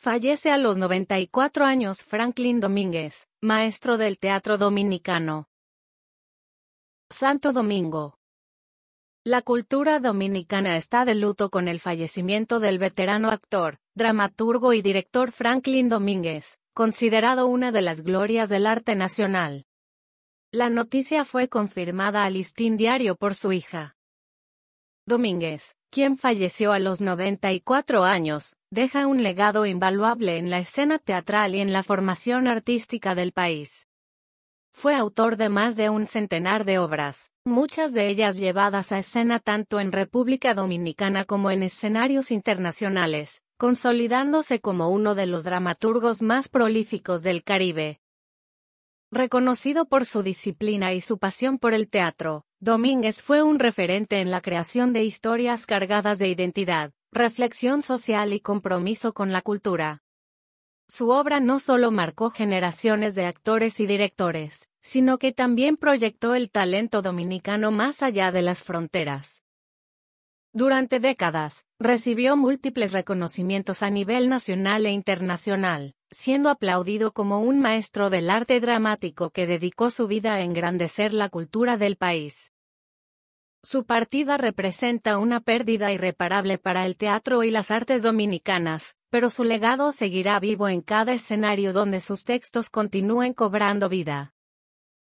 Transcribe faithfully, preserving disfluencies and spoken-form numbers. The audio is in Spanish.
Fallece a los noventa y cuatro años Franklin Domínguez, maestro del teatro dominicano. Santo Domingo. La cultura dominicana está de luto con el fallecimiento del veterano actor, dramaturgo y director Franklin Domínguez, considerado una de las glorias del arte nacional. La noticia fue confirmada al Listín Diario por su hija. Domínguez, quien falleció a los noventa y cuatro años, deja un legado invaluable en la escena teatral y en la formación artística del país. Fue autor de más de un centenar de obras, muchas de ellas llevadas a escena tanto en República Dominicana como en escenarios internacionales, consolidándose como uno de los dramaturgos más prolíficos del Caribe. Reconocido por su disciplina y su pasión por el teatro, Domínguez fue un referente en la creación de historias cargadas de identidad, reflexión social y compromiso con la cultura. Su obra no solo marcó generaciones de actores y directores, sino que también proyectó el talento dominicano más allá de las fronteras. Durante décadas, recibió múltiples reconocimientos a nivel nacional e internacional, siendo aplaudido como un maestro del arte dramático que dedicó su vida a engrandecer la cultura del país. Su partida representa una pérdida irreparable para el teatro y las artes dominicanas, pero su legado seguirá vivo en cada escenario donde sus textos continúen cobrando vida.